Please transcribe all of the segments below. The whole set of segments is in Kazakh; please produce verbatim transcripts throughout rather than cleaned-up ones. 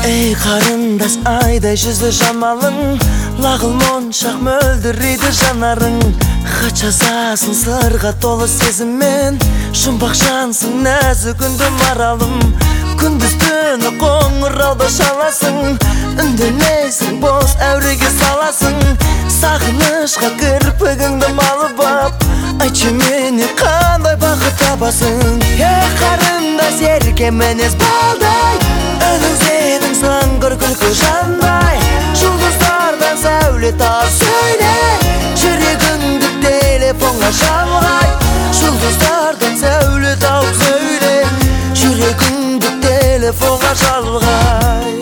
Ey қарындас айдай жүзі жамалың, лағыл моншақ мөлдірейді жанарың. Хат жазасың сырға толы сезіммен, жұмбақ жансың нәзік үнді маралым. Күндіз түні қоңырауды шаласың, үндемейсің бос әуреге саласың. Сағынышқа кірпігіңді малып ап, айтшы мені қандай бақыт табасың. Ей қарындас ерке мінез балдай, үнің сенің сыңғыр күлкі жандай. Жұлдыздардан сәуле тауып сөйле, жүрегіңді телефонға жалғай. Жұлдыздардан сәуле тауып сөйле, жүрегіңді телефонға жалғай.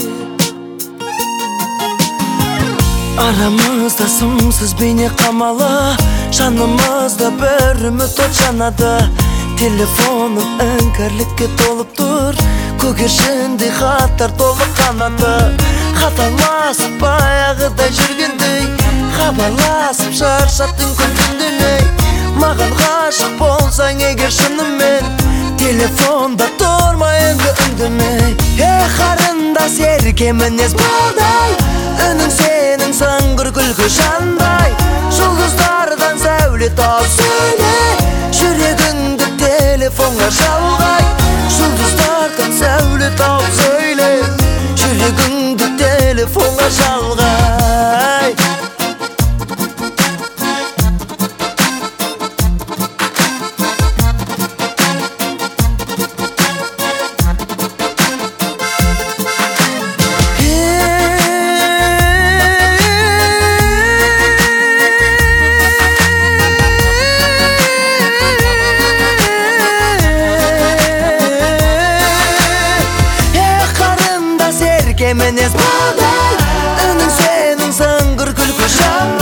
Арамызда сымсыз бейне қамалы, жанымызда бір үміт от жанады. Телефоным іңкәрлікке толып тұр, көгершіндей хаттар толы қанаты. Хаталасып баяғыдай жүргендей, хабарласып шаршаттың күндемей. Маған ғашық болсаң егер шынымен, телефонда тұрма енді үндемей. Ей қарындас ерке мінез балдай, үнің сенің сыңғыр күлкі жандай. Жұлдыздардан сәуле тауып сөйле, жүрегіңді телефонға жалғай. Жұлдыздардан сәуле тауып сөйле, жүрегіңді телефонға жалғай. Мінез балдай, үнің сенің сыңғыр күлкі жандай.